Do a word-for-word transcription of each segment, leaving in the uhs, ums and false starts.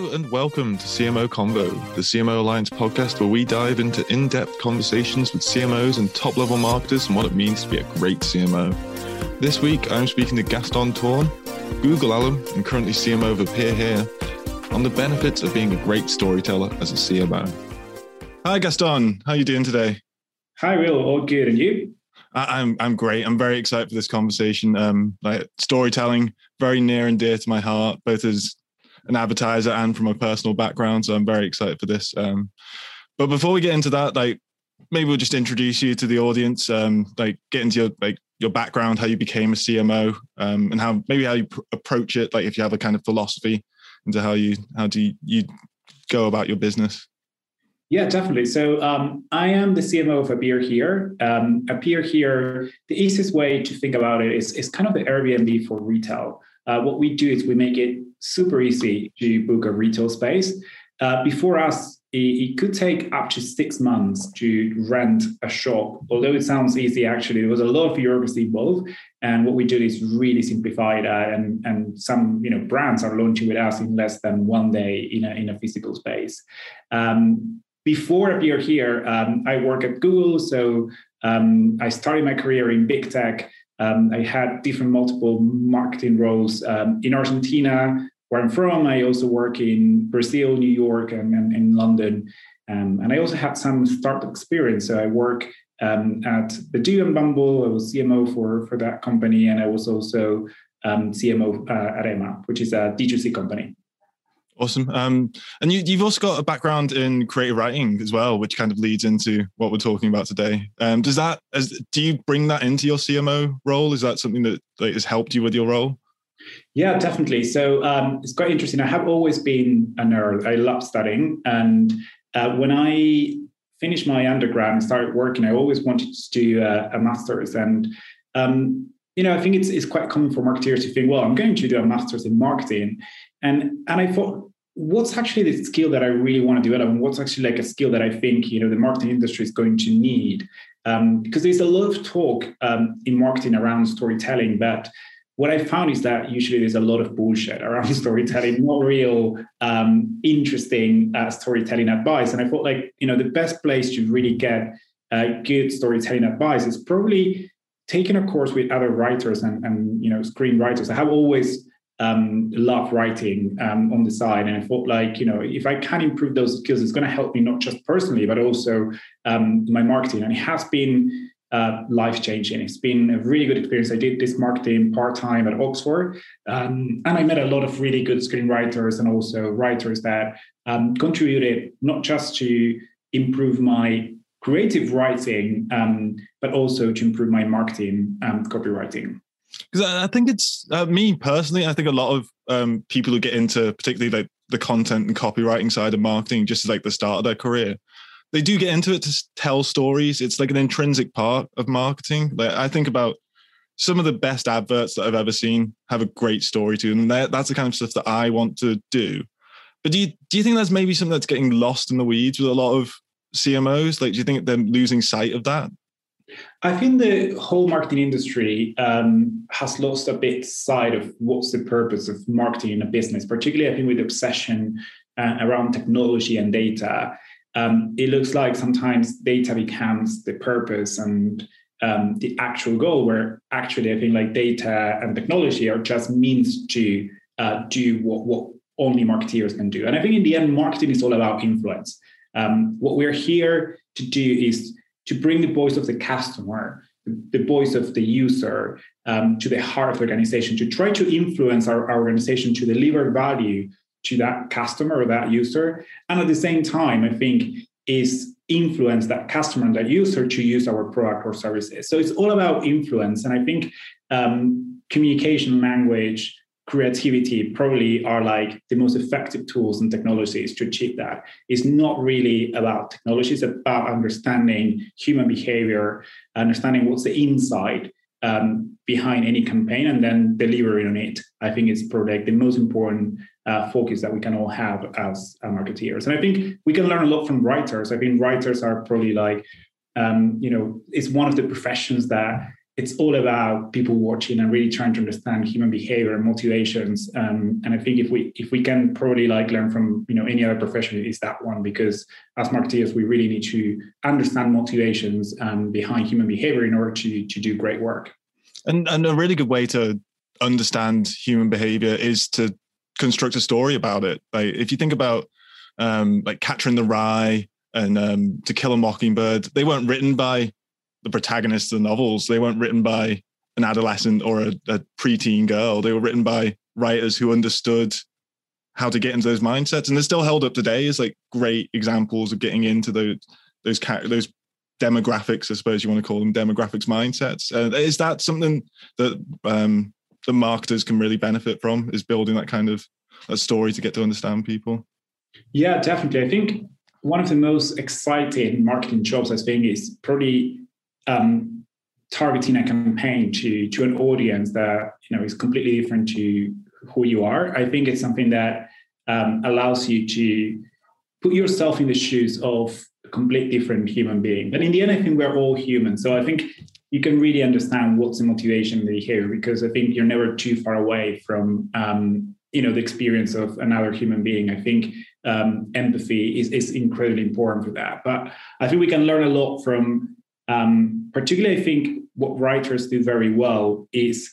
Hello and welcome to C M O Convo, the C M O Alliance podcast where we dive into in-depth conversations with C M Os and top-level marketers and what it means to be a great C M O. This week, I'm speaking to Gaston Thorn, Google alum and currently C M O of Appear Here, on the benefits of being a great storyteller as a C M O. Hi Gaston, how are you doing today? Hi Will, all good, and you? I, I'm I'm great. I'm very excited for this conversation. Um, like storytelling, very near and dear to my heart, both as an advertiser and from a personal background. So I'm very excited for this. Um, but before we get into that, like maybe we'll just introduce you to the audience, um, like get into your like your background, how you became a C M O, um, and how maybe how you pr- approach it. Like if you have a kind of philosophy into how you how do you, you go about your business. Yeah, definitely. So um, I am the C M O of Appear Here. Um, Appear Here, the easiest way to think about it is, is kind of the Airbnb for retail. Uh, what we do is we make it super easy to book a retail space. Uh, before us, it, it could take up to six months to rent a shop. Although it sounds easy, actually, there was a lot of bureaucracy involved. And what we do is really simplify that. And, and some you know brands are launching with us in less than one day in a, in a physical space. Um, Before Appear Here, um, I work at Google. So um, I started my career in big tech. Um, I had different multiple marketing roles um, in Argentina, where I'm from. I also work in Brazil, New York, and, and in London. Um, and I also had some startup experience. So I work um, at Badoo and Bumble. I was C M O for, for that company. And I was also um, C M O uh, at Emma, which is a D two C company. Awesome. Um, and you, you've also got a background in creative writing as well, which kind of leads into what we're talking about today. Um, does that, as, do you bring that into your C M O role? Is that something that like, has helped you with your role? Yeah, definitely. So um, it's quite interesting. I have always been a nerd. I love studying. And uh, when I finished my undergrad and started working, I always wanted to do a, a master's. And um, you know, I think it's it's quite common for marketeers to think, well, I'm going to do a master's in marketing. And and I thought, what's actually the skill that I really want to develop? And what's actually like a skill that I think, you know, the marketing industry is going to need? Um, because there's a lot of talk um, in marketing around storytelling, but what I found is that usually there's a lot of bullshit around storytelling, not real um, interesting uh, storytelling advice. And I thought like, you know, the best place to really get uh, good storytelling advice is probably taking a course with other writers and, and you know, screenwriters. I have always um, loved writing um, on the side. And I thought like, you know, if I can improve those skills, it's going to help me not just personally, but also um, my marketing. And it has been uh, life-changing. It's been a really good experience. I did this marketing part-time at Oxford. Um, and I met a lot of really good screenwriters and also writers that um, contributed not just to improve my creative writing, um, but also to improve my marketing um, copywriting. Because I think it's uh, me personally, I think a lot of um, people who get into particularly like the content and copywriting side of marketing, just as like the start of their career, they do get into it to tell stories. It's like an intrinsic part of marketing. Like I think about some of the best adverts that I've ever seen have a great story to them. And that's the kind of stuff that I want to do. But do you, do you think that's maybe something that's getting lost in the weeds with a lot of C M Os? Like, do you think they're losing sight of that? I think the whole marketing industry um, has lost a bit sight of what's the purpose of marketing in a business, particularly I think with the obsession uh, around technology and data. Um, it looks like sometimes data becomes the purpose and um, the actual goal, where actually I think like data and technology are just means to uh, do what, what only marketeers can do. And I think in the end, marketing is all about influence. Um, what we're here to do is to bring the voice of the customer, the voice of the user um, to the heart of the organization, to try to influence our, our organization to deliver value to that customer or that user. And at the same time, I think is influence that customer and that user to use our product or services. So it's all about influence. And I think um, communication, language, creativity probably are like the most effective tools and technologies to achieve that. It's not really about technology, it's about understanding human behavior, understanding what's the inside um, behind any campaign, and then delivering on it. I think it's probably like the most important uh, focus that we can all have as uh, marketeers. And I think we can learn a lot from writers. I think writers are probably like, um, you know, it's one of the professions that it's all about people watching and really trying to understand human behavior and motivations. Um, and I think if we if we can probably like learn from you know any other profession, it's that one, because as marketeers, we really need to understand motivations um, behind human behavior in order to to do great work. And and a really good way to understand human behavior is to construct a story about it. Like if you think about um, like Catcher in the Rye and um, To Kill a Mockingbird, they weren't written by the protagonists of the novels. They weren't written by an adolescent or a, a preteen girl. They were written by writers who understood how to get into those mindsets, and they're still held up today as like great examples of getting into those those those demographics, I suppose you want to call them, demographics mindsets. Uh, is that something that um, the marketers can really benefit from? Is building that kind of a story to get to understand people? Yeah, definitely. I think one of the most exciting marketing jobs, I think, is probably Um, targeting a campaign to to an audience that you know is completely different to who you are. I think it's something that um, allows you to put yourself in the shoes of a complete different human being. But in the end, I think we're all human. So I think you can really understand what's the motivation and the behavior, because I think you're never too far away from um, you know the experience of another human being. I think um, empathy is is incredibly important for that. But I think we can learn a lot from. Um, particularly, I think what writers do very well is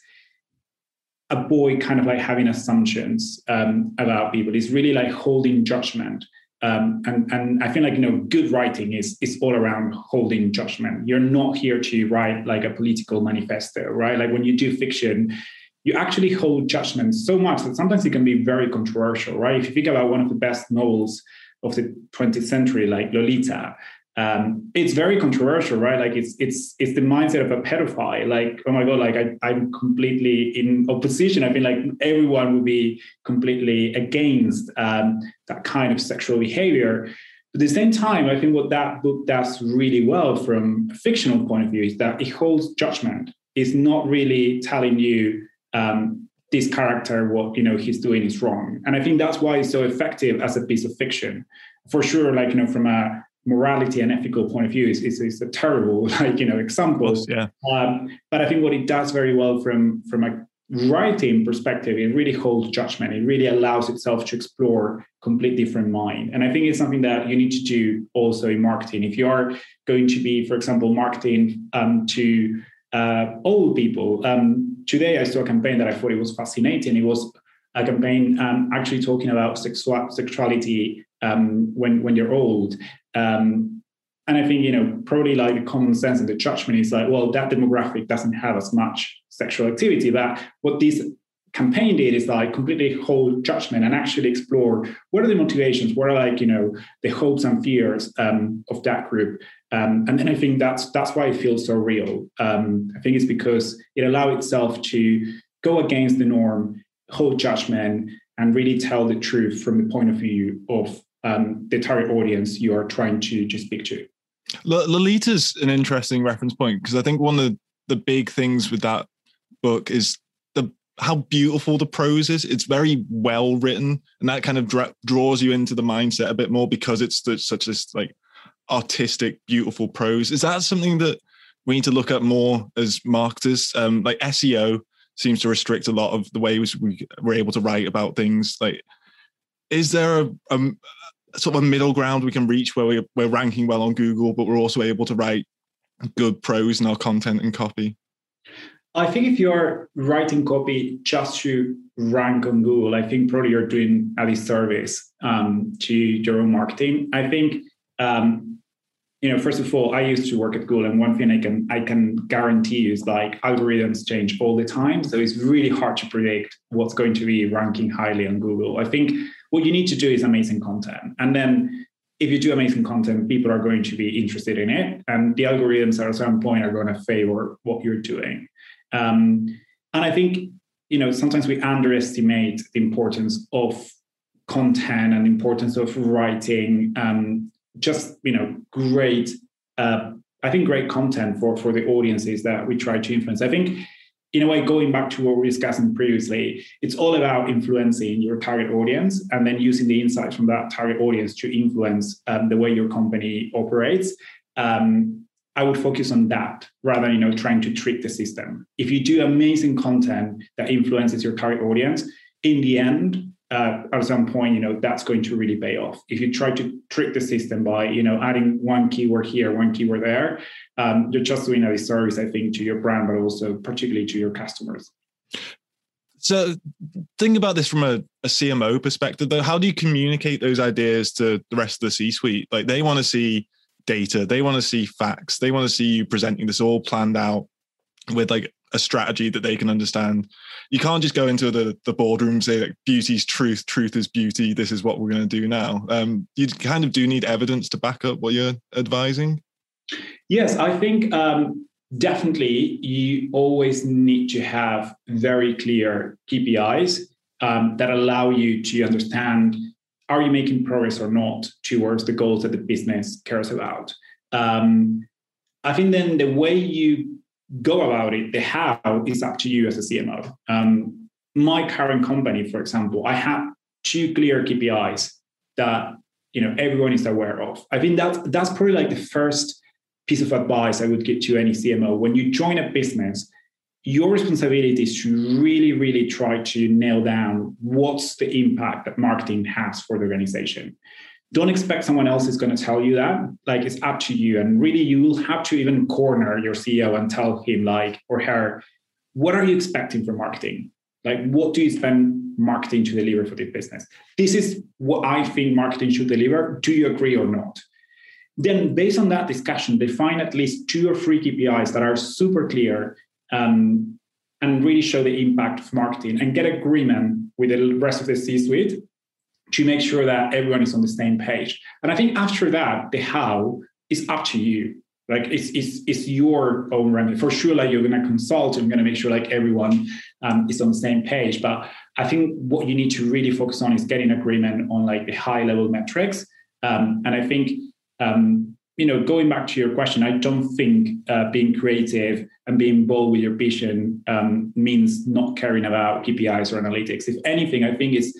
avoid kind of like having assumptions um, about people. It's really like holding judgment. Um, and, and I feel like, you know, good writing is, is all around holding judgment. You're not here to write like a political manifesto, right? Like when you do fiction, you actually hold judgment so much that sometimes it can be very controversial, right? If you think about one of the best novels of the twentieth century, like Lolita, Um, it's very controversial, right? Like it's it's it's the mindset of a pedophile. Like, oh my God, like I, I'm completely in opposition. I feel like everyone would be completely against um, that kind of sexual behavior. But at the same time, I think what that book does really well from a fictional point of view is that it holds judgment. It's not really telling you um, this character, what you know he's doing is wrong. And I think that's why it's so effective as a piece of fiction. For sure, like, you know, from a morality and ethical point of view is, is, is a terrible, like, you know, example. Course, yeah. Um, but I think what it does very well from, from a writing perspective, it really holds judgment. It really allows itself to explore complete different mind. And I think it's something that you need to do also in marketing. If you are going to be, for example, marketing um, to uh, old people, um, today I saw a campaign that I thought it was fascinating. It was a campaign um, actually talking about sexual, sexuality um, when, when you're old. Um, and I think, you know, probably like the common sense and the judgment is like, well, that demographic doesn't have as much sexual activity. But what this campaign did is like completely hold judgment and actually explore what are the motivations, what are like, you know, the hopes and fears um, of that group. Um, and then I think that's that's why it feels so real. Um, I think it's because it allowed itself to go against the norm, hold judgment, and really tell the truth from the point of view of Um, the target audience you are trying to, to speak to. L- Lolita's an interesting reference point, because I think one of the, the big things with that book is the how beautiful the prose is. It's very well written, and that kind of dra- draws you into the mindset a bit more because it's the, such this like artistic, beautiful prose. Is that something that we need to look at more as marketers? Um, like S E O seems to restrict a lot of the ways we we're able to write about things. Like, is there a, a sort of a middle ground we can reach where we're, we're ranking well on Google, but we're also able to write good prose in our content and copy? I think if you're writing copy just to rank on Google, I think probably you're doing a disservice um, to your own marketing. I think, um, you know, first of all, I used to work at Google, and one thing I can I can guarantee you is like algorithms change all the time. So it's really hard to predict what's going to be ranking highly on Google. I think what you need to do is amazing content. And then if you do amazing content, people are going to be interested in it. And the algorithms at some point are going to favor what you're doing. Um, and I think, you know, sometimes we underestimate the importance of content and the importance of writing um, just, you know, great, uh, I think great content for, for the audiences that we try to influence. I think, in a way, going back to what we were discussing previously, it's all about influencing your target audience and then using the insights from that target audience to influence um, the way your company operates. Um, I would focus on that rather than, you know, trying to trick the system. If you do amazing content that influences your target audience, in the end, uh, at some point, you know, that's going to really pay off. If you try to trick the system by, you know, adding one keyword here, one keyword there, um, you're just doing a disservice, I think, to your brand, but also particularly to your customers. So think about this from a, a C M O perspective, though. How do you communicate those ideas to the rest of the C-suite? Like, they want to see data, they want to see facts, they want to see you presenting this all planned out with like a strategy that they can understand. You can't just go into the, the boardroom and say like beauty's truth, truth is beauty, this is what we're going to do now. Um, you kind of do need evidence to back up what you're advising. Yes, I think um, definitely you always need to have very clear K P Is um, that allow you to understand, are you making progress or not towards the goals that the business cares about? Um, I think then the way you go about it, the how, is up to you as a C M O. Um, my current company, for example, I have two clear K P Is that, you know, everyone is aware of. I think that that's probably like the first piece of advice I would give to any C M O. When you join a business, your responsibility is to really, really try to nail down what's the impact that marketing has for the organization. Don't expect someone else is going to tell you that. Like, it's up to you. And really, you will have to even corner your C E O and tell him, like, or her, what are you expecting from marketing? Like, what do you spend marketing to deliver for the business? This is what I think marketing should deliver. Do you agree or not? Then, based on that discussion, define at least two or three K P Is that are super clear um, and really show the impact of marketing, and get agreement with the rest of the C-suite to make sure that everyone is on the same page. And I think after that, the how is up to you. Like, it's it's, it's your own remedy. For sure, like, you're going to consult and going to make sure like everyone um, is on the same page. But I think what you need to really focus on is getting agreement on like the high level metrics. Um, and I think, um, you know, going back to your question, I don't think uh, being creative and being bold with your vision um, means not caring about K P Is or analytics. If anything, I think it's,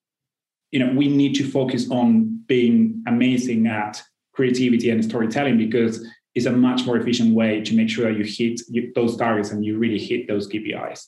you know, we need to focus on being amazing at creativity and storytelling, because it's a much more efficient way to make sure that you hit those targets and you really hit those K P Is.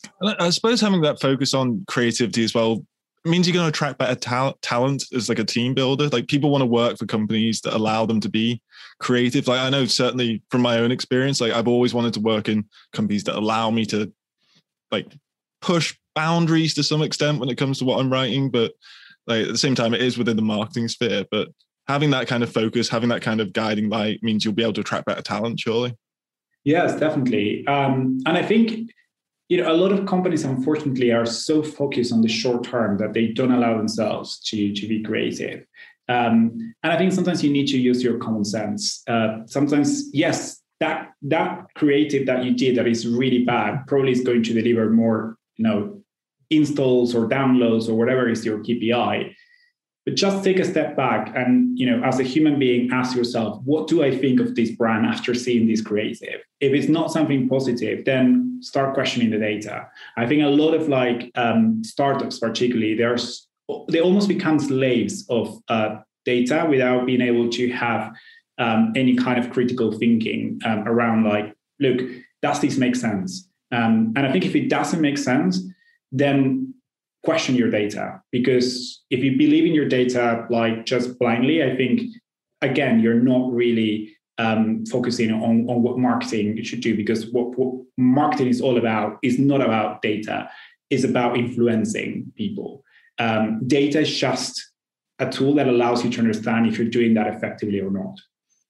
I suppose having that focus on creativity as well means you're going to attract better ta- talent as like a team builder. Like, people want to work for companies that allow them to be creative. Like, I know certainly from my own experience, like, I've always wanted to work in companies that allow me to like push boundaries to some extent when it comes to what I'm writing. But like, at the same time, it is within the marketing sphere. But having that kind of focus, having that kind of guiding light means you'll be able to attract better talent, surely. Yes, definitely. Um, and I think, you know, a lot of companies, unfortunately, are so focused on the short term that they don't allow themselves to, to be creative. Um, and I think sometimes you need to use your common sense. Uh, sometimes, yes, that that creative that you did that is really bad probably is going to deliver more, you know, installs or downloads or whatever is your K P I. But just take a step back and, you know, as a human being, ask yourself, what do I think of this brand after seeing this creative? If it's not something positive, then start questioning the data. I think a lot of like um, startups, particularly, they're, they almost become slaves of uh, data without being able to have um, any kind of critical thinking um, around like, look, does this make sense? Um, and I think if it doesn't make sense, then question your data, because if you believe in your data like just blindly, I think again you're not really um, focusing on, on what marketing should do, because what, what marketing is all about is not about data, it's about influencing people. Um, data is just a tool that allows you to understand if you're doing that effectively or not.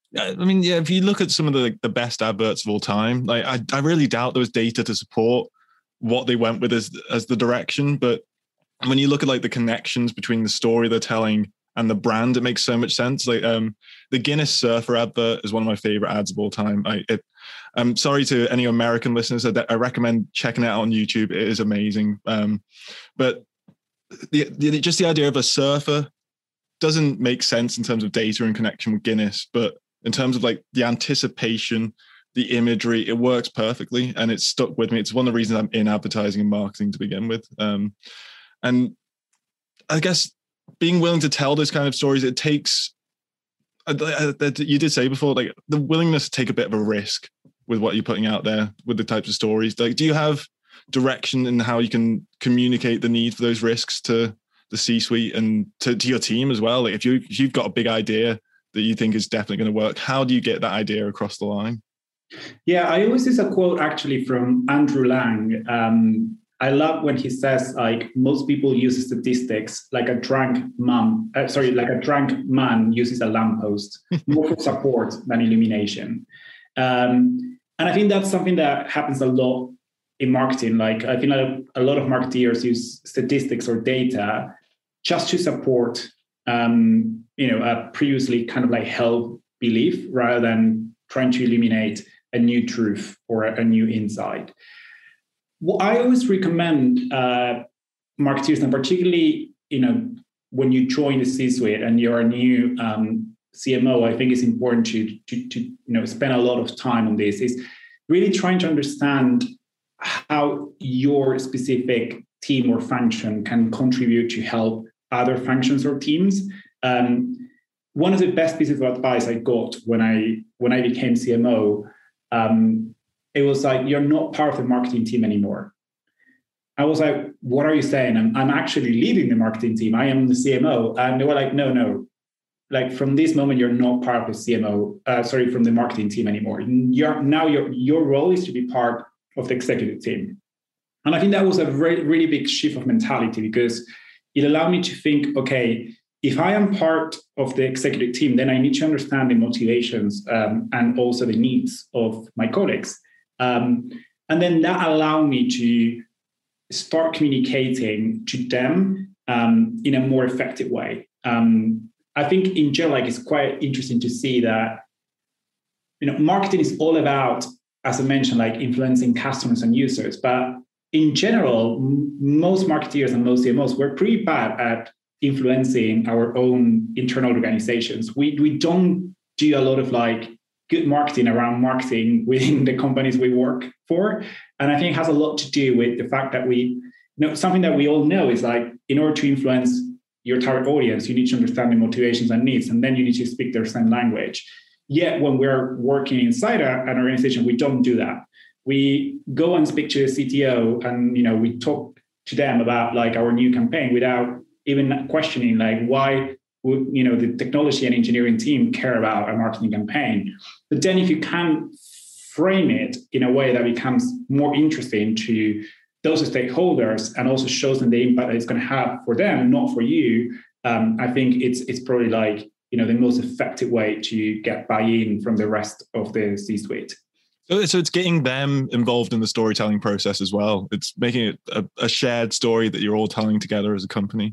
I mean, yeah, if you look at some of the, the best adverts of all time, like I, I really doubt there was data to support what they went with as as the direction. But when you look at like the connections between the story they're telling and the brand, it makes so much sense. Like um, the Guinness Surfer advert is one of my favorite ads of all time. I, it, I'm sorry to any American listeners. I, I recommend checking it out on YouTube. It is amazing. Um, but the, the just the idea of a surfer doesn't make sense in terms of data and connection with Guinness, but in terms of like the anticipation, the imagery, it works perfectly, and it's stuck with me. It's one of the reasons I'm in advertising and marketing to begin with. Um, And I guess being willing to tell those kind of stories, it takes I, I, you did say before, like the willingness to take a bit of a risk with what you're putting out there with the types of stories. Like, do you have direction in how you can communicate the need for those risks to the C-suite and to, to your team as well? Like, if you if you've got a big idea that you think is definitely going to work, how do you get that idea across the line? Yeah, I always use a quote actually from Andrew Lang. Um, I love when he says, like, most people use statistics like a drunk man, uh, sorry, like a drunk man uses a lamppost, more for support than illumination. Um, and I think that's something that happens a lot in marketing. Like, I think a, a lot of marketeers use statistics or data just to support, um, you know, a previously kind of like held belief rather than trying to illuminate a new truth or a, a new insight. Well, I always recommend uh, marketeers, and particularly, you know, when you join the C-suite and you're a new um, C M O, I think it's important to, to, to, you know, spend a lot of time on this, is really trying to understand how your specific team or function can contribute to help other functions or teams. Um, one of the best pieces of advice I got when I when I became C M O, um, it was like, you're not part of the marketing team anymore. I was like, what are you saying? I'm, I'm actually leading the marketing team. I am the C M O. And they were like, no, no. Like, from this moment, you're not part of the C M O, uh, sorry, from the marketing team anymore. You're, now your, your role is to be part of the executive team. And I think that was a very, really big shift of mentality, because it allowed me to think, okay, if I am part of the executive team, then I need to understand the motivations um, and also the needs of my colleagues. Um, and then that allowed me to start communicating to them um, in a more effective way. Um, I think in general, like, it's quite interesting to see that, you know, marketing is all about, as I mentioned, like influencing customers and users. But in general, m- most marketeers and most C M Os, we're pretty bad at influencing our own internal organizations. We we don't do a lot of like good marketing around marketing within the companies we work for. And I think it has a lot to do with the fact that we, you know, something that we all know is like, in order to influence your target audience, you need to understand the motivations and needs, and then you need to speak their same language. Yet when we're working inside a, an organization, we don't do that. We go and speak to the C T O and, you know, we talk to them about like our new campaign without even questioning like why would, you know, the technology and engineering team care about a marketing campaign. But then if you can frame it in a way that becomes more interesting to those stakeholders and also shows them the impact that it's going to have for them, not for you, um, I think it's it's probably like, you know, the most effective way to get buy-in from the rest of the C-suite. So, so it's getting them involved in the storytelling process as well. It's making it a, a shared story that you're all telling together as a company.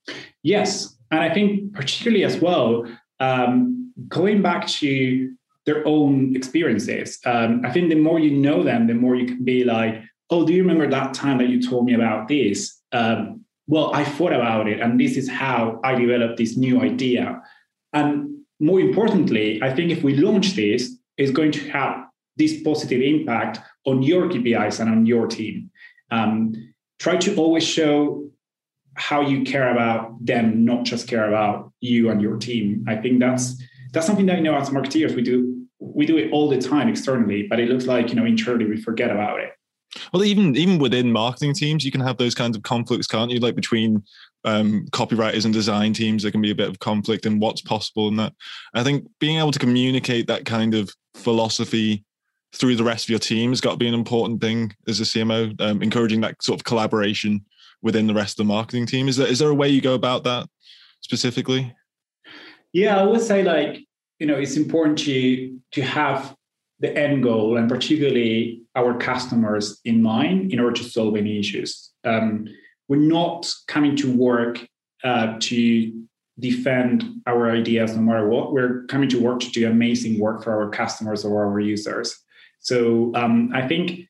Yes. And I think particularly as well, um, going back to their own experiences, um, I think the more you know them, the more you can be like, oh, do you remember that time that you told me about this? Um, well, I thought about it, and this is how I developed this new idea. And more importantly, I think if we launch this, it's going to have this positive impact on your K P Is and on your team. Um, try to always show how you care about them, not just care about you and your team. I think that's that's something that, you know, as marketeers, we do we do it all the time externally, but it looks like, you know, internally we forget about it. Well, even even within marketing teams, you can have those kinds of conflicts, can't you? Like between um, copywriters and design teams, there can be a bit of conflict in what's possible and that. I think being able to communicate that kind of philosophy through the rest of your team has got to be an important thing as a C M O, um, encouraging that sort of collaboration within the rest of the marketing team. Is there, is there a way you go about that specifically? Yeah, I would say, like, you know, it's important to to have the end goal and particularly our customers in mind in order to solve any issues. Um, we're not coming to work uh, to defend our ideas no matter what. We're coming to work to do amazing work for our customers or our users. So um, I think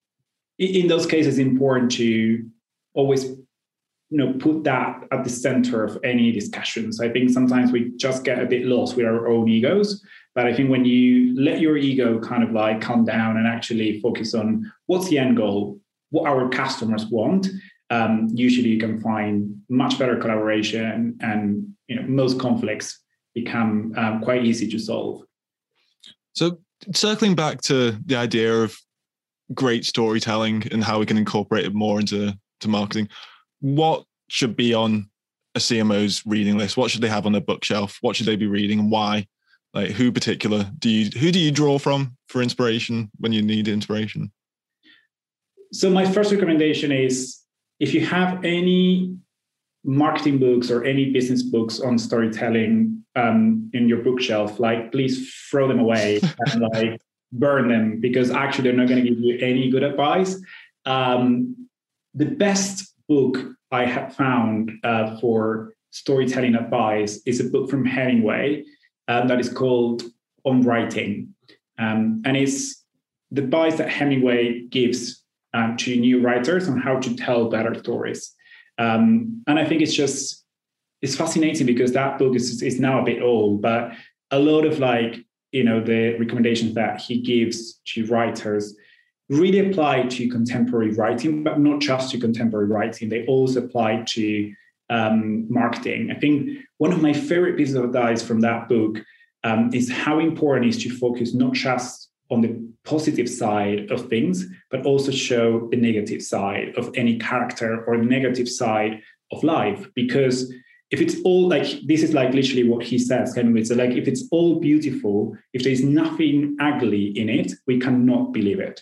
in those cases, it's important to always, you know, put that at the center of any discussions. I think sometimes we just get a bit lost with our own egos. But I think when you let your ego kind of like calm down and actually focus on what's the end goal, what our customers want, um, usually you can find much better collaboration, and, you know, most conflicts become um, quite easy to solve. So circling back to the idea of great storytelling and how we can incorporate it more into to marketing, what should be on a C M O's reading list? What should they have on their bookshelf? What should they be reading, and why? Like, who particular do you who do you draw from for inspiration when you need inspiration? So my first recommendation is, if you have any marketing books or any business books on storytelling um, in your bookshelf, like, please throw them away and like burn them, because actually they're not going to give you any good advice. Um, the best book I have found uh, for storytelling advice is a book from Hemingway uh, that is called On Writing. Um, and it's the advice that Hemingway gives um, to new writers on how to tell better stories. Um, and I think it's just, it's fascinating because that book is, is now a bit old, but a lot of like, you know, the recommendations that he gives to writers really apply to contemporary writing, but not just to contemporary writing. They also apply to um, marketing. I think one of my favorite pieces of advice from that book um, is how important it is to focus not just on the positive side of things, but also show the negative side of any character or the negative side of life. Because if it's all like, this is like literally what he says, kind of, it's like, if it's all beautiful, if there's nothing ugly in it, we cannot believe it.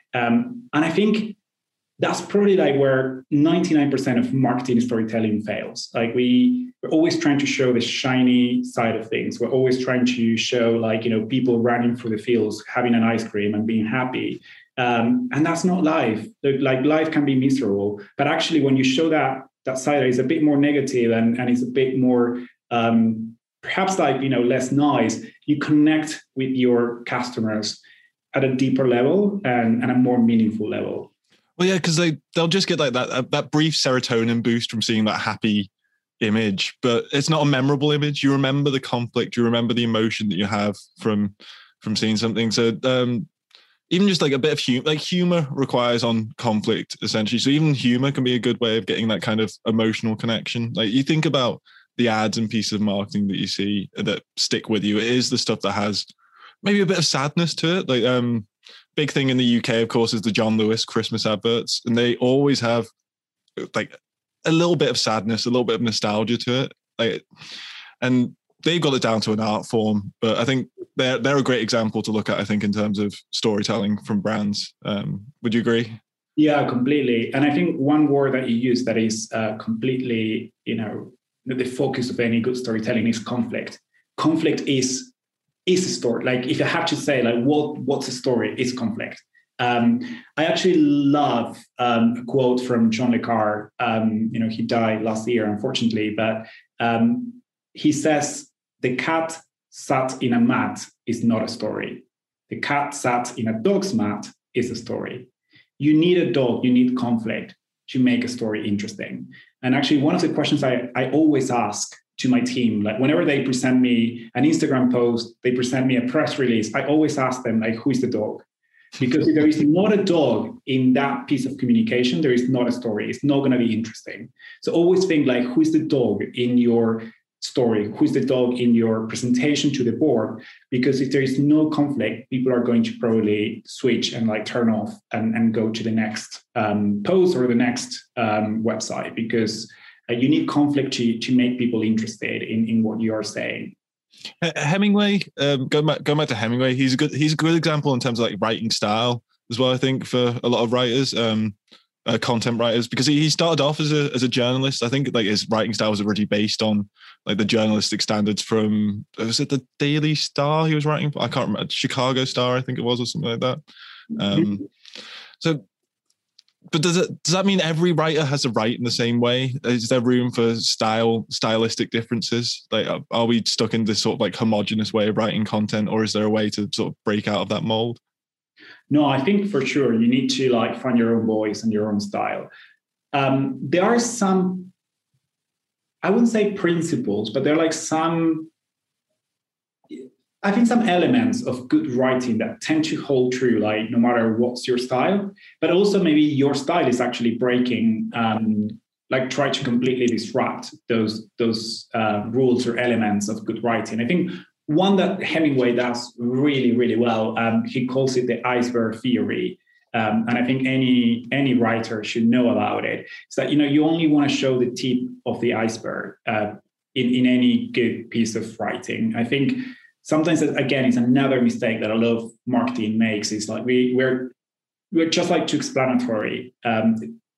Um, and I think that's probably like where ninety-nine percent of marketing storytelling fails. Like we, we're always trying to show the shiny side of things. We're always trying to show like, you know, people running through the fields, having an ice cream and being happy. Um, and that's not life. Like life can be miserable. But actually when you show that, that side is a bit more negative and, and it's a bit more, um, perhaps like, you know, less nice, you connect with your customers at a deeper level and, and a more meaningful level. Well, yeah, because they, they'll just get like that, that brief serotonin boost from seeing that happy image, but it's not a memorable image. You remember the conflict, you remember the emotion that you have from, from seeing something. So um, even just like a bit of humor, like humor requires on conflict essentially. So even humor can be a good way of getting that kind of emotional connection. Like you think about the ads and pieces of marketing that you see that stick with you. It is the stuff that has maybe a bit of sadness to it. Like um, big thing in the U K, of course, is the John Lewis Christmas adverts. And they always have like a little bit of sadness, a little bit of nostalgia to it. Like, and they've got it down to an art form, but I think they're, they're a great example to look at, I think, in terms of storytelling from brands. Um, would you agree? Yeah, completely. And I think one word that you use that is uh, completely, you know, the focus of any good storytelling is conflict. Conflict is is a story. Like if I have to say, like what what's a story? It's conflict. Um, I actually love um, a quote from John Le Carre. Um, you know, he died last year, unfortunately, but um, he says, "The cat sat in a mat is not a story. The cat sat in a dog's mat is a story." You need a dog, you need conflict to make a story interesting. And actually, one of the questions I, I always ask to my team, like whenever they present me an Instagram post, they present me a press release, I always ask them, like, who is the dog? Because if there is not a dog in that piece of communication, there is not a story. It's not going to be interesting. So always think like, who is the dog in your story? Who's the dog in your presentation to the board? Because if there is no conflict, people are going to probably switch and like turn off and, and go to the next um, post or the next um, website, because uh, you need conflict to, to make people interested in, in what you are saying. Hemingway, um, going back, going back to Hemingway, he's a good, he's a good example in terms of like writing style as well, I think, for a lot of writers. Um, Uh, content writers, because he, he started off as a as a journalist. I think like his writing style was already based on like the journalistic standards from, was it the Daily Star he was writing for? I can't remember, Chicago Star I think it was, or something like that. Um, so, but does it does that mean every writer has to write in the same way? Is there room for style stylistic differences? Like, are, are we stuck in this sort of like homogenous way of writing content, or is there a way to sort of break out of that mold? No, I think for sure you need to like find your own voice and your own style. Um, there are some, I wouldn't say principles, but there are like some, I think some elements of good writing that tend to hold true, like no matter what's your style, but also maybe your style is actually breaking um, like try to completely disrupt those those uh, rules or elements of good writing. I think one that Hemingway does really, really well, um, he calls it the iceberg theory. Um, and I think any any writer should know about it. It's that, you know, you only want to show the tip of the iceberg uh, in, in any good piece of writing. I think sometimes, again, it's another mistake that a lot of marketing makes. Is like we, we're we're just like too explanatory. Um,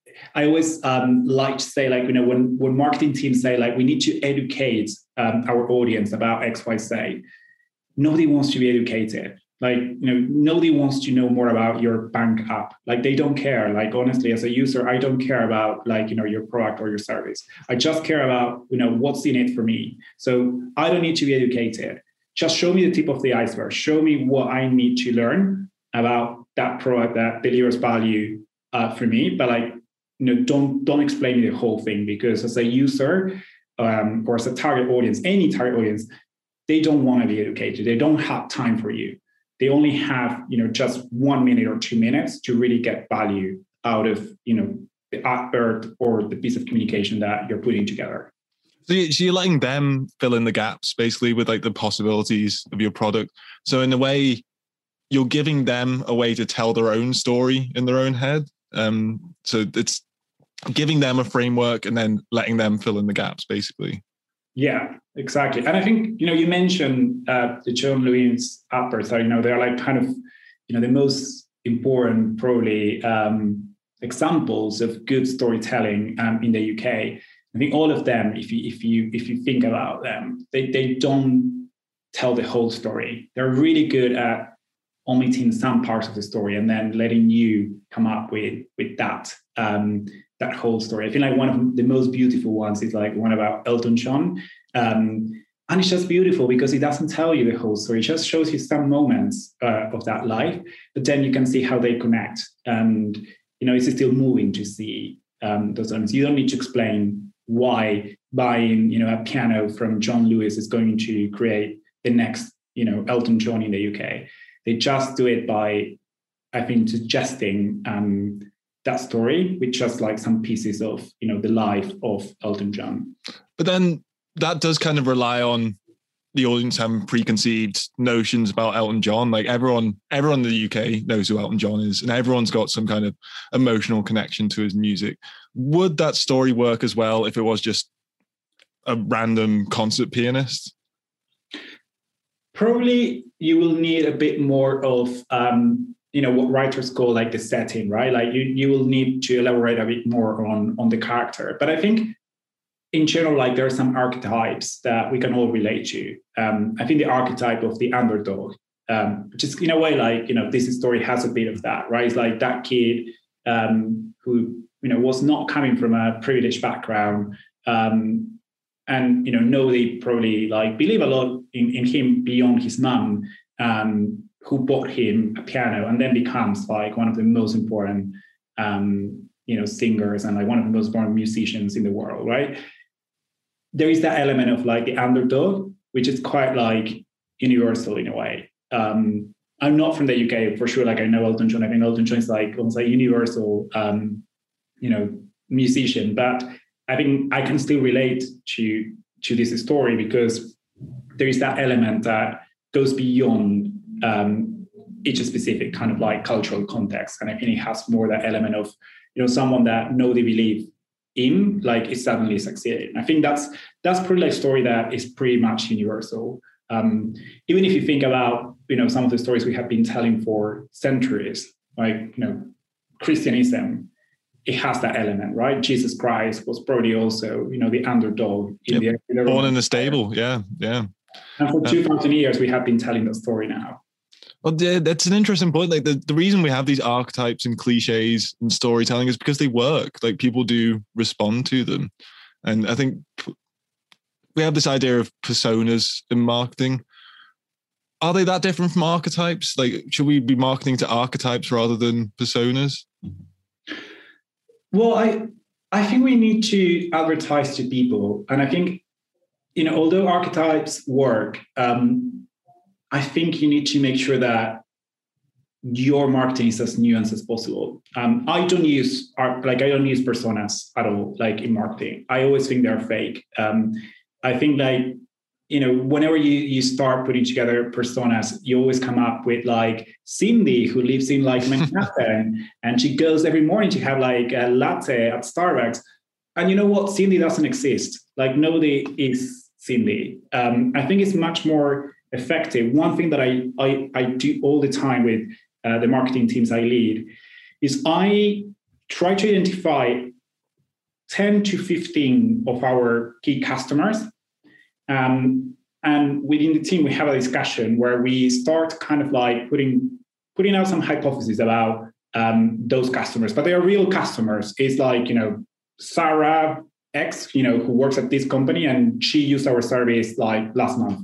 I always um, like to say, like, you know, when, when marketing teams say, like, we need to educate um, our audience about X, Y, Z, nobody wants to be educated. Like, you know, nobody wants to know more about your bank app. Like, they don't care. Like, honestly, as a user, I don't care about, like, you know, your product or your service. I just care about, you know, what's in it for me. So I don't need to be educated. Just show me the tip of the iceberg. Show me what I need to learn about that product that delivers value uh, for me. But, like, you know, don't don't explain me the whole thing, because as a user um, or as a target audience, any target audience, they don't want to be educated. They don't have time for you. They only have, you know, just one minute or two minutes to really get value out of, you know, the advert or the piece of communication that you're putting together. So you're letting them fill in the gaps, basically, with like the possibilities of your product. So in a way, you're giving them a way to tell their own story in their own head. Um, so it's giving them a framework and then letting them fill in the gaps, basically. Yeah, exactly. And I think, you know, you mentioned uh, the John Lewis adverts are, you know, they're like kind of, you know, the most important probably um, examples of good storytelling um, in the U K. I think all of them, if you if you if you think about them, they they don't tell the whole story. They're really good at omitting some parts of the story and then letting you come up with with that. Um, that whole story. I feel like one of the most beautiful ones is like one about Elton John. Um, and it's just beautiful because it doesn't tell you the whole story. It just shows you some moments uh, of that life, but then you can see how they connect. And, you know, it's still moving to see um, those elements. You don't need to explain why buying, you know, a piano from John Lewis is going to create the next, you know, Elton John in the U K. They just do it by, I think, suggesting um, that story with just like some pieces of, you know, the life of Elton John. But then that does kind of rely on the audience having preconceived notions about Elton John. Like everyone, everyone in the U K knows who Elton John is, and everyone's got some kind of emotional connection to his music. Would that story work as well if it was just a random concert pianist? Probably you will need a bit more of, um, you know, what writers call like the setting, right? Like you, you will need to elaborate a bit more on, on the character. But I think in general, like there are some archetypes that we can all relate to. Um, I think the archetype of the underdog, um, which is in a way like, you know, this story has a bit of that, right? It's like that kid um, who, you know, was not coming from a privileged background. Um, and, you know, nobody probably like believe a lot in, in him beyond his mum, um, who bought him a piano and then becomes like one of the most important, um, you know, singers and like one of the most important musicians in the world, right? There is that element of like the underdog, which is quite like universal in a way. Um, I'm not from the U K for sure. Like I know Elton John. I think Elton John is like almost like universal, um, you know, musician. But I think I can still relate to to this story because there is that element that goes beyond um, each specific kind of like cultural context, and I think it has more that element of, you know, someone that know they believe in, like is suddenly succeeding. I think that's that's pretty like story that is pretty much universal. Um, even if you think about, you know, some of the stories we have been telling for centuries, like, you know, Christianism, it has that element, right? Jesus Christ was probably also, you know, the underdog in yep. the, in the born in the stable, yeah, yeah. And for two thousand years, we have been telling that story now. Well, yeah, that's an interesting point. Like the, the reason we have these archetypes and cliches and storytelling is because they work. Like people do respond to them. And I think we have this idea of personas in marketing. Are they that different from archetypes? Like, should we be marketing to archetypes rather than personas? Well, I I think we need to advertise to people. And I think, you know, although archetypes work, um, I think you need to make sure that your marketing is as nuanced as possible. Um, I don't use art, like I don't use personas at all, like in marketing. I always think they're fake. Um, I think like, you know, whenever you, you start putting together personas, you always come up with like Cindy, who lives in like Manhattan, and she goes every morning to have like a latte at Starbucks. And you know what? Cindy doesn't exist. Like nobody is Cindy. Um, I think it's much more effective. One thing that I, I, I do all the time with uh, the marketing teams I lead is I try to identify ten to fifteen of our key customers. Um, and within the team, we have a discussion where we start kind of like putting, putting out some hypotheses about um, those customers, but they are real customers. It's like, you know, Sarah X, you know, who works at this company, and she used our service like last month.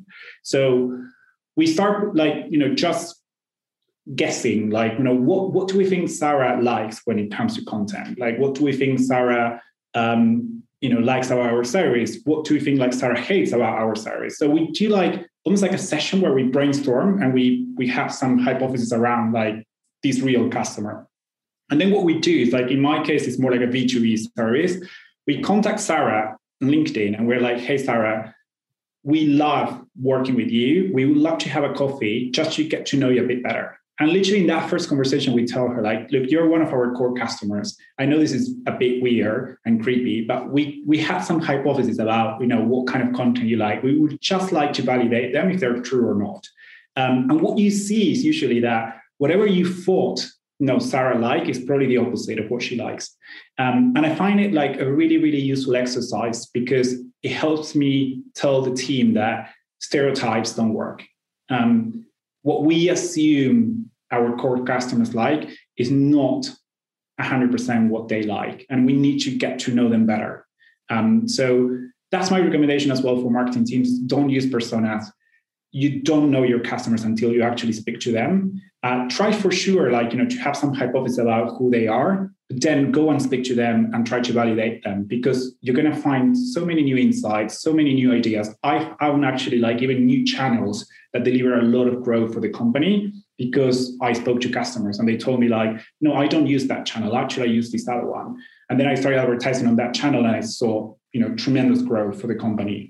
So we start like, you know, just guessing, like, you know, what, what do we think Sarah likes when it comes to content? Like, what do we think Sarah, um, you know, likes about our service? What do we think like Sarah hates about our service? So we do like almost like a session where we brainstorm and we we have some hypotheses around like this real customer. And then what we do is like, in my case, it's more like a B two B service. We contact Sarah on LinkedIn and we're like, hey, Sarah, we love working with you. We would love to have a coffee just to get to know you a bit better. And literally in that first conversation, we tell her like, look, you're one of our core customers. I know this is a bit weird and creepy, but we we have some hypotheses about, you know, what kind of content you like. We would just like to validate them if they're true or not. Um, and what you see is usually that whatever you thought, you know, Sarah like is probably the opposite of what she likes. Um, and I find it like a really, really useful exercise because it helps me tell the team that stereotypes don't work. Um, what we assume our core customers like is not one hundred percent what they like, and we need to get to know them better. Um, so that's my recommendation as well for marketing teams. Don't use personas. You don't know your customers until you actually speak to them. Uh, try for sure, like, you know, to have some hypothesis about who they are, but then go and speak to them and try to validate them, because you're going to find so many new insights, so many new ideas. I found actually like even new channels that deliver a lot of growth for the company because I spoke to customers and they told me like, no, I don't use that channel. Actually, I use this other one. And then I started advertising on that channel and I saw, you know, tremendous growth for the company.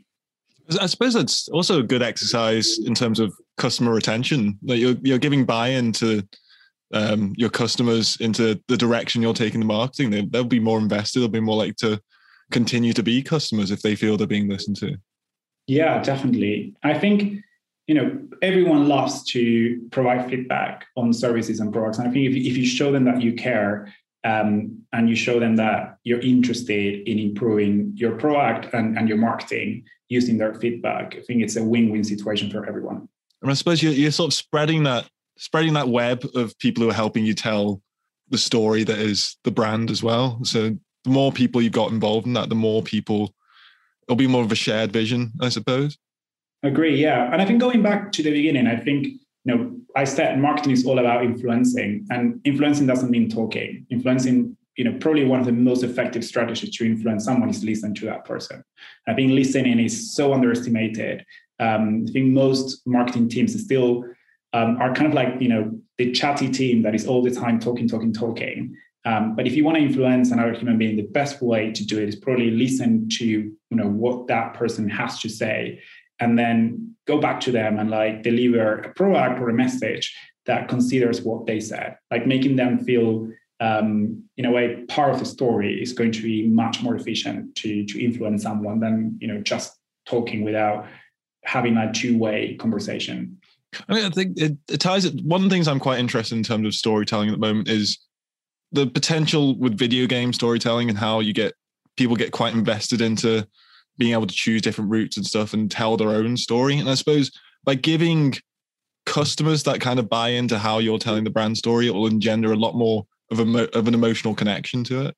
I suppose that's also a good exercise in terms of customer retention. Like you're you're giving buy-in to um, your customers into the direction you're taking the marketing. They, they'll be more invested. They'll be more like to continue to be customers if they feel they're being listened to. Yeah, definitely. I think, you know, everyone loves to provide feedback on services and products. And I think if, if you show them that you care, um, and you show them that you're interested in improving your product and, and your marketing using their feedback, I think it's a win-win situation for everyone. And I suppose you're, you're sort of spreading that spreading that web of people who are helping you tell the story that is the brand as well. So the more people you've got involved in that, the more people, it'll be more of a shared vision, I suppose. Agree, yeah. And I think going back to the beginning, I think, you know, I said marketing is all about influencing, and influencing doesn't mean talking. Influencing, you know, probably one of the most effective strategies to influence someone is listen to that person. I think listening is so underestimated. Um, I think most marketing teams still um, are kind of like, you know, the chatty team that is all the time talking, talking, talking. Um, but if you want to influence another human being, the best way to do it is probably listen to, you know, what that person has to say, and then go back to them and like deliver a product or a message that considers what they said. Like making them feel, um, in a way, part of the story is going to be much more efficient to, to influence someone than, you know, just talking without having a two-way conversation. I mean, I think it, it ties it. One of the things I'm quite interested in terms of storytelling at the moment is the potential with video game storytelling and how you get people get quite invested into being able to choose different routes and stuff and tell their own story. And I suppose by giving customers that kind of buy into how you're telling the brand story, it will engender a lot more of a of an emotional connection to it.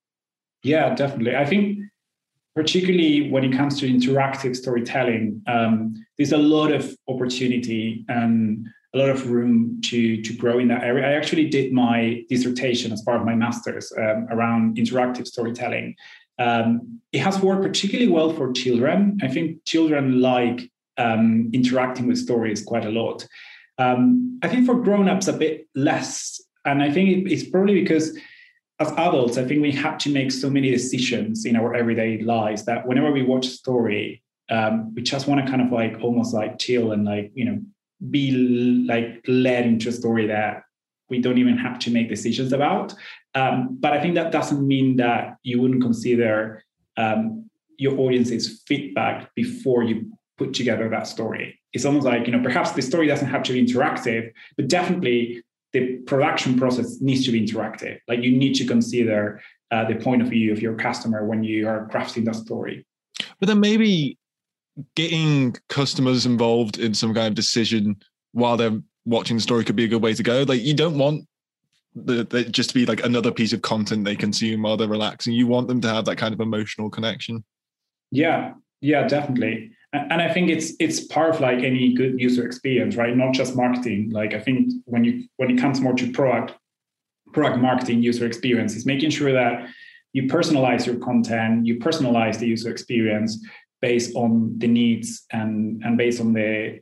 Yeah, definitely. I think particularly when it comes to interactive storytelling, um, there's a lot of opportunity and a lot of room to, to grow in that area. I actually did my dissertation as part of my master's um, around interactive storytelling. Um, it has worked particularly well for children. I think children like um, interacting with stories quite a lot. Um, I think for grown-ups a bit less. And I think it, it's probably because as adults, I think we have to make so many decisions in our everyday lives that whenever we watch a story, um, we just want to kind of like almost like chill and like, you know, be like led into a story that we don't even have to make decisions about. Um, but I think that doesn't mean that you wouldn't consider um, your audience's feedback before you put together that story. It's almost like, you know, perhaps the story doesn't have to be interactive, but definitely the production process needs to be interactive. Like you need to consider uh, the point of view of your customer when you are crafting that story. But then maybe getting customers involved in some kind of decision while they're watching the story could be a good way to go. Like you don't want the, the just to be like another piece of content they consume while they're relaxing. You want them to have that kind of emotional connection. Yeah, yeah, definitely. And I think it's it's part of like any good user experience, right? Not just marketing. Like I think when you when it comes more to product product marketing, user experience, is making sure that you personalize your content, you personalize the user experience based on the needs and and based on the,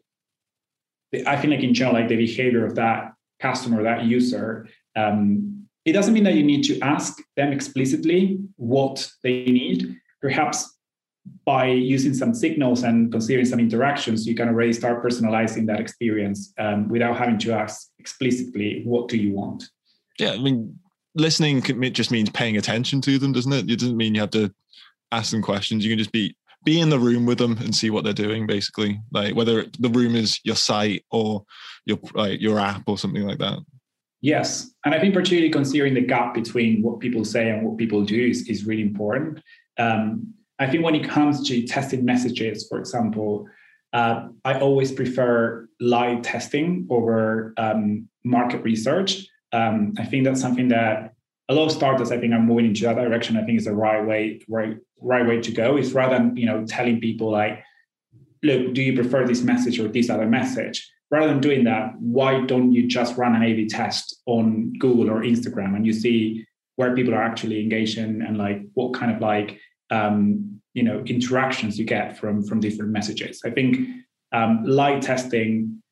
the I think like in general like the behavior of that customer, that user. Um, it doesn't mean that you need to ask them explicitly what they need. Perhaps by using some signals and considering some interactions, you can already start personalizing that experience um, without having to ask explicitly, what do you want? Yeah, I mean, listening just means paying attention to them, doesn't it? It doesn't mean you have to ask them questions. You can just be be in the room with them and see what they're doing, basically. Like whether the room is your site or your like your app or something like that. Yes, and I think particularly considering the gap between what people say and what people do is, is really important. Um, I think when it comes to tested messages, for example, uh, I always prefer live testing over um, market research. Um, I think that's something that a lot of startups, I think, are moving into that direction. I think it's the right way, right, right way to go. Is rather than you know telling people like, look, do you prefer this message or this other message? Rather than doing that, why don't you just run an A B test on Google or Instagram and you see where people are actually engaging and like what kind of like Um, you know, interactions you get from, from different messages. I think um, live testing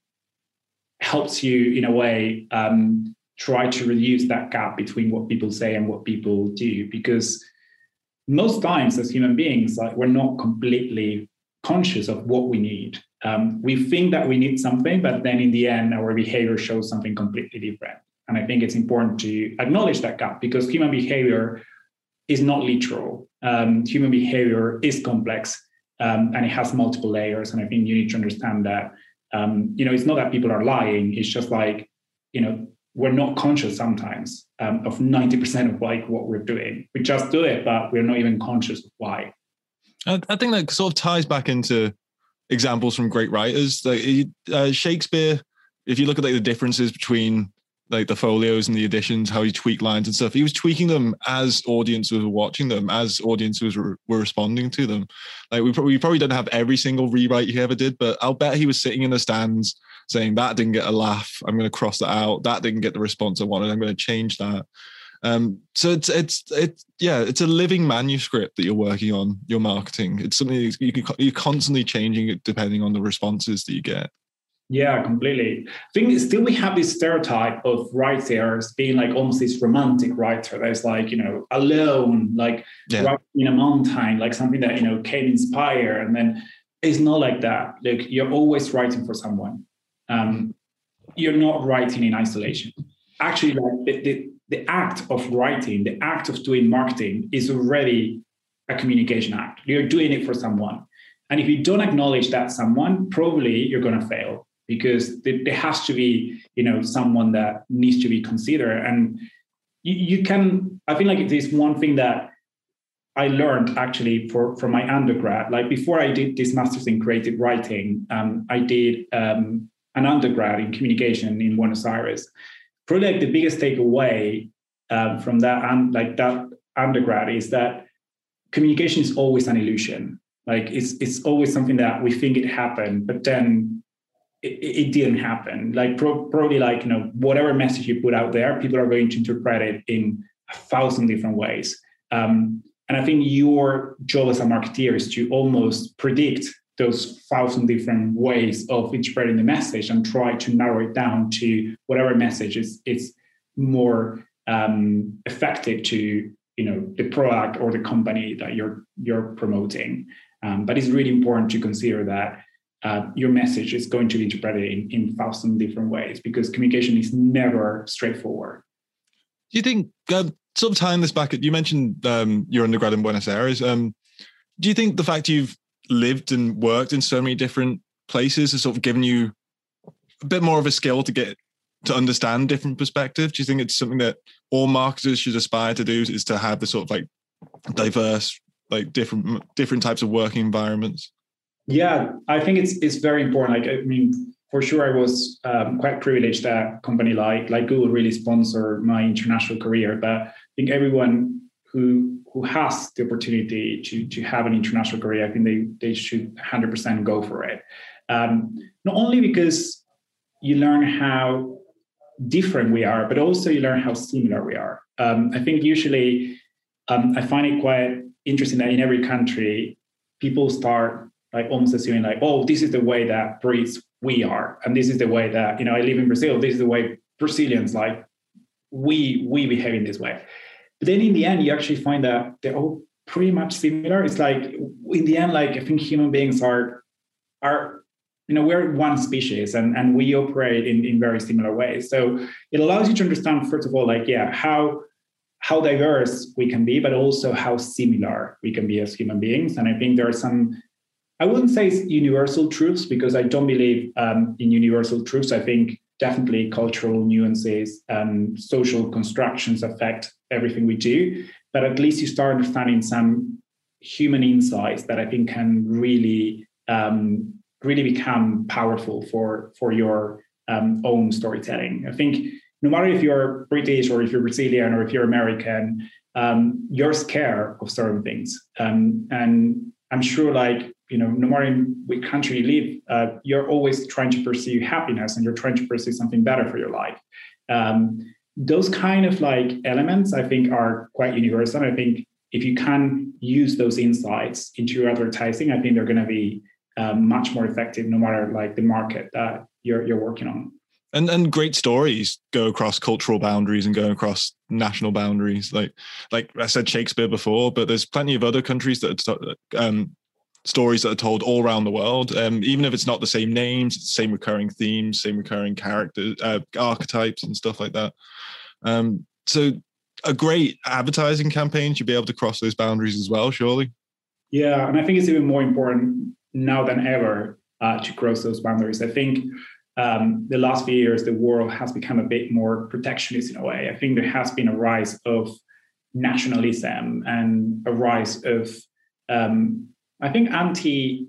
helps you, in a way, um, try to reduce that gap between what people say and what people do. Because most times, as human beings, like we're not completely conscious of what we need. Um, we think that we need something, but then in the end, our behavior shows something completely different. And I think it's important to acknowledge that gap because human behavior is not literal. Um, human behavior is complex um, and it has multiple layers. And I think you need to understand that, um, you know, it's not that people are lying. It's just like, you know, we're not conscious sometimes um, of ninety percent of like what we're doing. We just do it, but we're not even conscious of why. I, I think that sort of ties back into examples from great writers. Like uh, Shakespeare, if you look at like the differences between like the folios and the editions, how he tweaked lines and stuff. He was tweaking them as audiences were watching them, as audiences were, were responding to them. Like we probably, we probably don't have every single rewrite he ever did, but I'll bet he was sitting in the stands saying that didn't get a laugh. I'm going to cross that out. That didn't get the response I wanted. I'm going to change that. Um, so it's, it's, it's, yeah, it's a living manuscript that you're working on, your marketing. It's something you can, you're constantly changing it depending on the responses that you get. Yeah, completely. I think still we have this stereotype of writers being like almost this romantic writer that's like, you know, alone, like yeah. writing in a mountain, like something that, you know, can inspire. And then it's not like that. Like you're always writing for someone. Um, you're not writing in isolation. Actually, like the, the, the act of writing, the act of doing marketing is already a communication act. You're doing it for someone. And if you don't acknowledge that someone, probably you're going to fail. Because there has to be, you know, someone that needs to be considered. And you, you can, I think like there's one thing that I learned actually for, for my undergrad. Like before I did this master's in creative writing, um, I did um, an undergrad in communication in Buenos Aires. Probably like the biggest takeaway um, from that, and like that undergrad is that communication is always an illusion. Like it's it's always something that we think it happened, but then It, it didn't happen. Like pro, probably like, you know, whatever message you put out there, people are going to interpret it in a thousand different ways. Um, and I think your job as a marketeer is to almost predict those thousand different ways of interpreting the message and try to narrow it down to whatever message is, is more um, effective to, you know, the product or the company that you're you're promoting. Um, but it's really important to consider that uh, your message is going to be interpreted in, in thousand different ways, because communication is never straightforward. Do you think, uh, sort of tying this back, you mentioned um, your undergrad in Buenos Aires. Um, do you think the fact you've lived and worked in so many different places has sort of given you a bit more of a skill to get to understand different perspectives? Do you think it's something that all marketers should aspire to do, is to have the sort of like diverse, like different different types of working environments? Yeah, I think it's it's very important. Like, I mean, for sure, I was um, quite privileged that a company like like Google really sponsored my international career. But I think everyone who who has the opportunity to to have an international career, I think they they should one hundred percent go for it. Um, not only because you learn how different we are, but also you learn how similar we are. Um, I think usually um, I find it quite interesting that in every country, people start like almost assuming like, oh, this is the way that Brits we are, and this is the way that, you know, I live in Brazil, this is the way Brazilians, like we we behave in this way. But then in the end, you actually find that they're all pretty much similar. It's like in the end, like I think human beings are are you know, we're one species, and, and we operate in, in very similar ways. So it allows you to understand, first of all, like, yeah, how how diverse we can be, but also how similar we can be as human beings. And I think there are some, I wouldn't say universal truths, because I don't believe um, in universal truths. I think definitely cultural nuances and social constructions affect everything we do. But at least you start understanding some human insights that I think can really um, really become powerful for, for your um, own storytelling. I think no matter if you're British or if you're Brazilian or if you're American, um, you're scared of certain things. Um, and I'm sure, like, you know, no matter in which country you live, uh, you're always trying to pursue happiness and you're trying to pursue something better for your life. Um, those kind of like elements, I think, are quite universal. I think if you can use those insights into your advertising, I think they're going to be Um, much more effective, no matter like the market that you're you're working on. And and great stories go across cultural boundaries and go across national boundaries. Like like I said, Shakespeare before, but there's plenty of other countries that are um, stories that are told all around the world. Um, even if it's not the same names, it's the same recurring themes, same recurring characters, uh, archetypes, and stuff like that. Um, so a great advertising campaign should be able to cross those boundaries as well, surely. Yeah, and I think it's even more important now than ever uh, to cross those boundaries. I think um, the last few years, the world has become a bit more protectionist in a way. I think there has been a rise of nationalism and a rise of, um, I think, anti,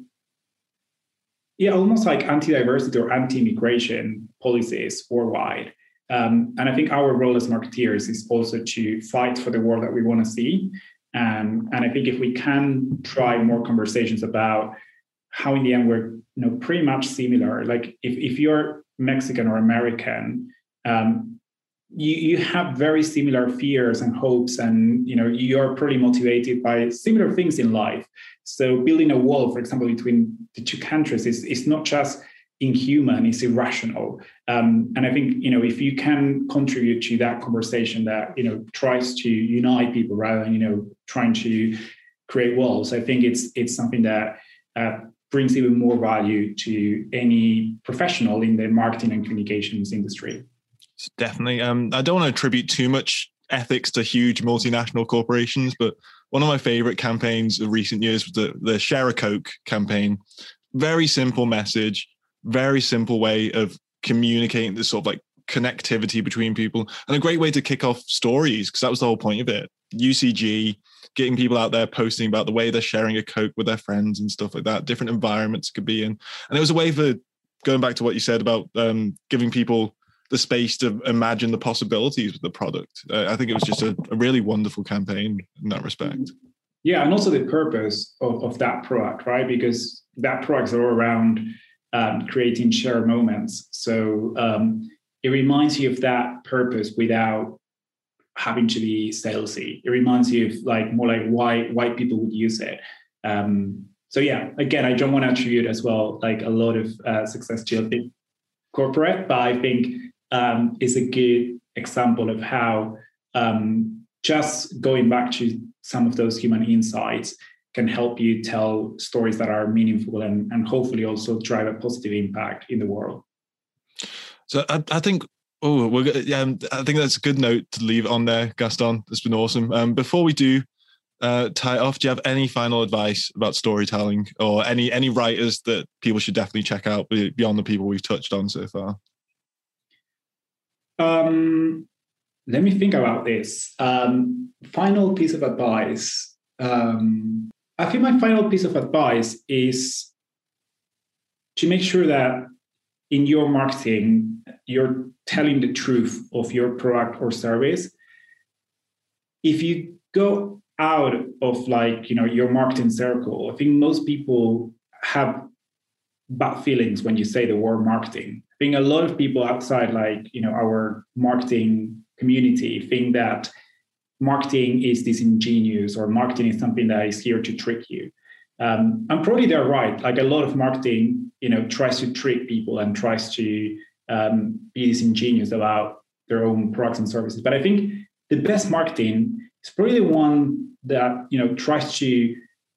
yeah, almost like anti-diversity or anti-immigration policies worldwide. Um, and I think our role as marketeers is also to fight for the world that we want to see. Um, and I think if we can try more conversations about how in the end we're, you know, pretty much similar. Like if, if you're Mexican or American, um, you, you have very similar fears and hopes, and, you know, you're pretty motivated by similar things in life. So building a wall, for example, between the two countries is, is not just inhuman, it's irrational. Um, and I think, you know, if you can contribute to that conversation that, you know, tries to unite people rather than, you know, trying to create walls, I think it's it's something that uh, brings even more value to any professional in the marketing and communications industry. Definitely. Um, I don't want to attribute too much ethics to huge multinational corporations, but one of my favorite campaigns of recent years was the, the Share a Coke campaign. Very simple message, very simple way of communicating this sort of like connectivity between people, and a great way to kick off stories, because that was the whole point of it. U C G, getting people out there posting about the way they're sharing a Coke with their friends and stuff like that, different environments it could be in. And it was a way for, going back to what you said about um, giving people the space to imagine the possibilities with the product. Uh, I think it was just a, a really wonderful campaign in that respect. Yeah, and also the purpose of, of that product, right? Because that product's all around um, creating shared moments. So um, it reminds you of that purpose without having to be salesy. It reminds you of like more like why why people would use it. Um, so yeah, again, I don't want to attribute as well like a lot of uh, success to a big corporate, but I think um, it's a good example of how um, just going back to some of those human insights can help you tell stories that are meaningful and, and hopefully also drive a positive impact in the world. So I, I think, oh, we're yeah, I think that's a good note to leave on there, Gaston. It's been awesome. Um, before we do uh, tie it off, do you have any final advice about storytelling or any any writers that people should definitely check out beyond the people we've touched on so far? Um, let me think about this. Um, final piece of advice. Um, I think my final piece of advice is to make sure that in your marketing, you're telling the truth of your product or service. If you go out of like, you know, your marketing circle, I think most people have bad feelings when you say the word marketing. I think a lot of people outside, like, you know, our marketing community think that marketing is disingenuous or marketing is something that is here to trick you. Um, and probably they're right. Like a lot of marketing, you know, tries to trick people and tries to um, be disingenuous about their own products and services. But I think the best marketing is probably the one that, you know, tries to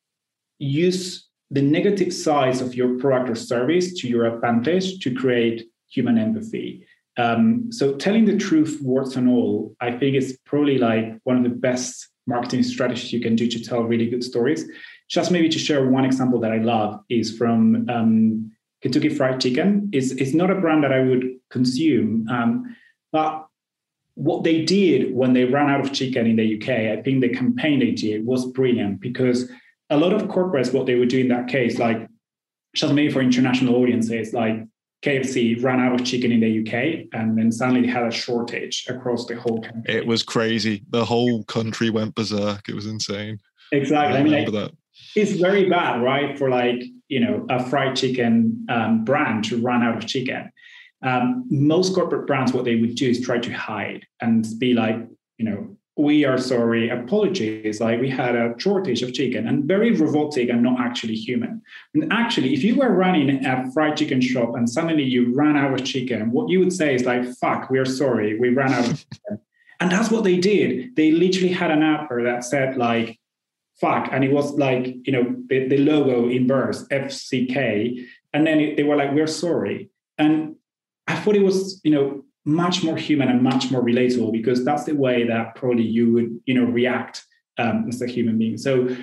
use the negative sides of your product or service to your advantage to create human empathy. Um, so telling the truth, warts and all, I think is probably like one of the best marketing strategies you can do to tell really good stories. Just maybe to share one example that I love is from um, Kentucky Fried Chicken. It's, it's not a brand that I would consume, um, but what they did when they ran out of chicken in the U K, I think the campaign they did was brilliant, because a lot of corporates, what they would do in that case, like just maybe for international audiences, like K F C ran out of chicken in the U K and then suddenly they had a shortage across the whole country. It was crazy. The whole country went berserk. It was insane. Exactly. I, I mean, like, that. It's very bad, right? For like, you know, a fried chicken um, brand to run out of chicken. Um, most corporate brands, what they would do is try to hide and be like, you know, we are sorry, apologies, like we had a shortage of chicken, and very robotic and not actually human. And actually, if you were running a fried chicken shop and suddenly you ran out of chicken, what you would say is like, fuck, we are sorry, we ran out of chicken. And that's what they did. They literally had an advert that said like, fuck, and it was like, you know, the, the logo in verse, F C K, and then it, they were like, we're sorry. And I thought it was, you know, much more human and much more relatable, because that's the way that probably you would, you know, react um, as a human being. So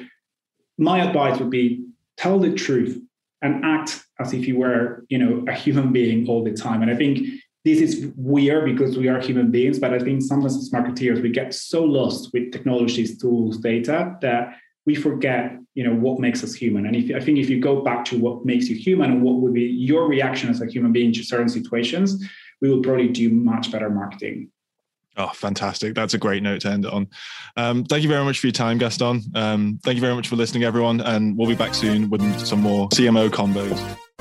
my advice would be tell the truth and act as if you were, you know, a human being all the time. And I think this is weird because we are human beings, but I think sometimes as marketeers, we get so lost with technologies, tools, data, that we forget, you know, what makes us human. And if I think if you go back to what makes you human and what would be your reaction as a human being to certain situations, we will probably do much better marketing. Oh, fantastic. That's a great note to end it on. Um, thank you very much for your time, Gaston. Um, thank you very much for listening, everyone. And we'll be back soon with some more C M O combos.